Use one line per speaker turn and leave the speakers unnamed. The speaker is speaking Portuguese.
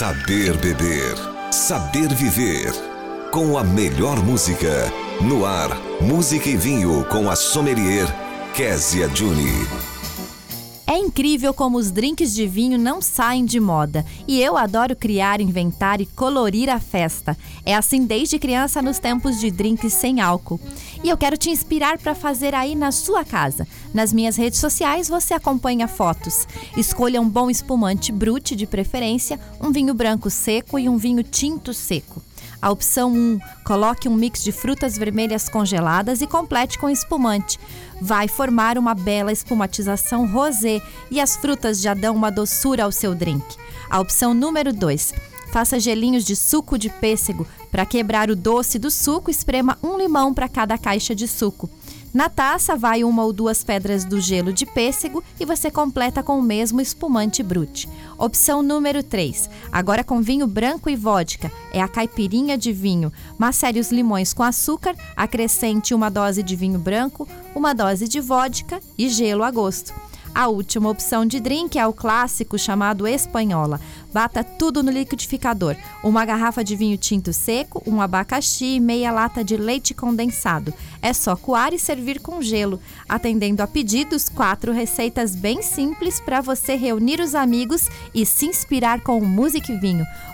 Saber beber, saber viver. Com a melhor música. No ar, música e vinho com a sommelier Kézia Juni.
É incrível como os drinks de vinho não saem de moda. E eu adoro criar, inventar e colorir a festa. É assim desde criança nos tempos de drinks sem álcool. E eu quero te inspirar para fazer aí na sua casa. Nas minhas redes sociais você acompanha fotos. Escolha um bom espumante brut de preferência, um vinho branco seco e um vinho tinto seco. A opção 1, coloque um mix de frutas vermelhas congeladas e complete com espumante. Vai formar uma bela espumatização rosé e as frutas já dão uma doçura ao seu drink. A opção número 2, faça gelinhos de suco de pêssego. Para quebrar o doce do suco, esprema um limão para cada caixa de suco. Na taça vai 1 ou 2 pedras do gelo de pêssego e você completa com o mesmo espumante brut. Opção número 3, agora com vinho branco e vodka, é a caipirinha de vinho. Macere os limões com açúcar, acrescente 1 dose de vinho branco, 1 dose de vodka e gelo a gosto. A última opção de drink é o clássico chamado espanhola. Bata tudo no liquidificador. 1 garrafa de vinho tinto seco, 1 abacaxi e meia lata de leite condensado. É só coar e servir com gelo. Atendendo a pedidos, 4 receitas bem simples para você reunir os amigos e se inspirar com música e vinho.